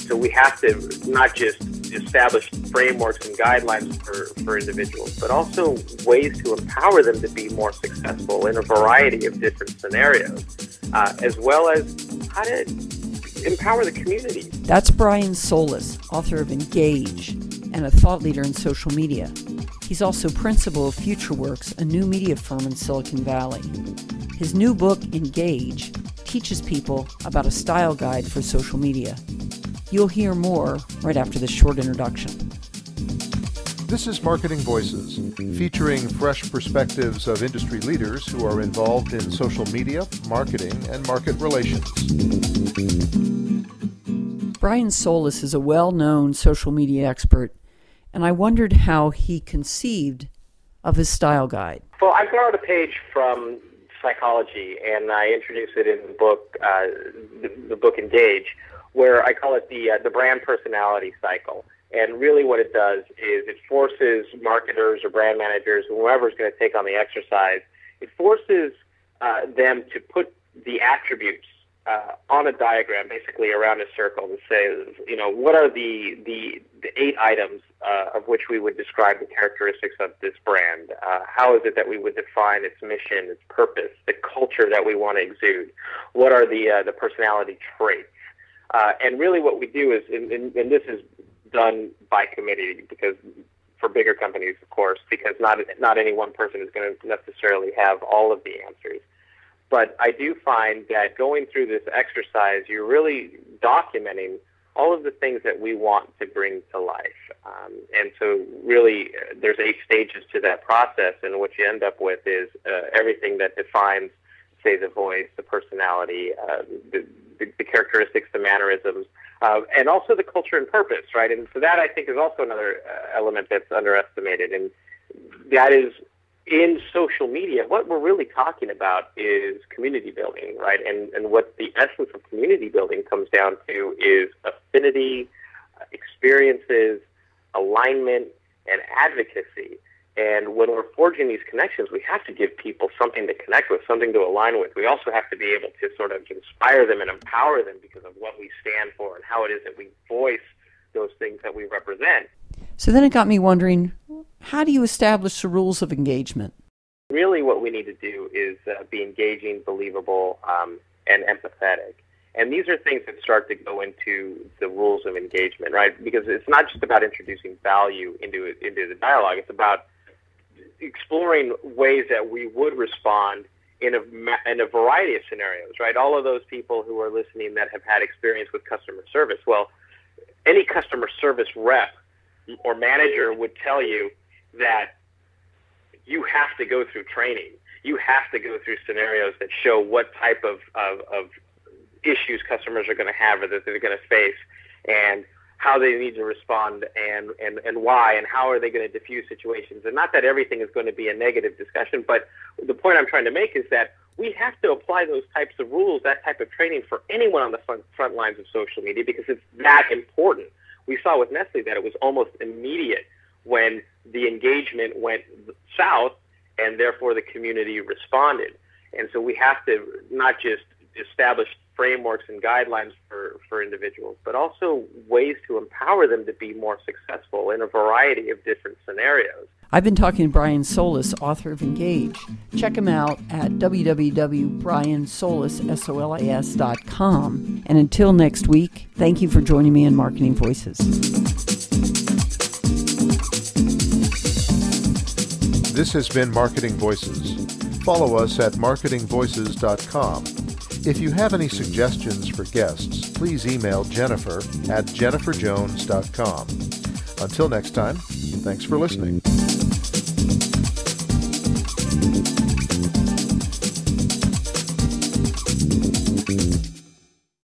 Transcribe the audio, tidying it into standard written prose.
so we have to not just establish frameworks and guidelines for individuals, but also ways to empower them to be more successful in a variety of different scenarios, as well as how to empower the community. That's Brian Solis, author of Engage and a thought leader in social media. He's also principal of FutureWorks, a new media firm in Silicon Valley. His new book, Engage, teaches people about a style guide for social media. You'll hear more right after this short introduction. This is Marketing Voices, featuring fresh perspectives of industry leaders who are involved in social media, marketing, and market relations. Brian Solis is a well-known social media expert, and I wondered how he conceived of his style guide. Well, I borrowed a page from psychology, and I introduced it in the book, the book Engage, where I call it the brand personality cycle. And really what it does is it forces marketers or brand managers, whoever is going to take on the exercise, it forces them to put the attributes on a diagram, basically around a circle, to say, what are the 8 items of which we would describe the characteristics of this brand? How is it that we would define its mission, its purpose, the culture that we want to exude? What are the personality traits? And really what we do is, and this is done by committee, because for bigger companies, of course, because not any one person is going to necessarily have all of the answers. But I do find that going through this exercise, you're really documenting all of the things that we want to bring to life. And so really there's 8 stages to that process, and what you end up with is everything that defines, say, the voice, the personality, the characteristics, the mannerisms, and also the culture and purpose, right? And so that, I think, is also another element that's underestimated, and that is, in social media, what we're really talking about is community building, right? And what the essence of community building comes down to is affinity, experiences, alignment, and advocacy. And when we're forging these connections, we have to give people something to connect with, something to align with. We also have to be able to sort of inspire them and empower them because of what we stand for and how it is that we voice those things that we represent. So then it got me wondering, how do you establish the rules of engagement? Really what we need to do is be engaging, believable, and empathetic. And these are things that start to go into the rules of engagement, right? Because it's not just about introducing value into the dialogue. It's about exploring ways that we would respond in a variety of scenarios, right? All of those people who are listening that have had experience with customer service. Well, any customer service rep or manager would tell you that you have to go through training. You have to go through scenarios that show what type of issues customers are going to have or that they're going to face, and how they need to respond, and why, and how are they going to diffuse situations. And not that everything is going to be a negative discussion, but the point I'm trying to make is that we have to apply those types of rules, that type of training for anyone on the front lines of social media, because it's that important. We saw with Nestle that it was almost immediate when the engagement went south, and therefore the community responded. And so we have to not just establish frameworks and guidelines for individuals, but also ways to empower them to be more successful in a variety of different scenarios. I've been talking to Brian Solis, author of Engage. Check him out at www.briansolis.com. And until next week, thank you for joining me in Marketing Voices. This has been Marketing Voices. Follow us at marketingvoices.com. If you have any suggestions for guests, please email Jennifer at jenniferjones.com. Until next time, thanks for listening.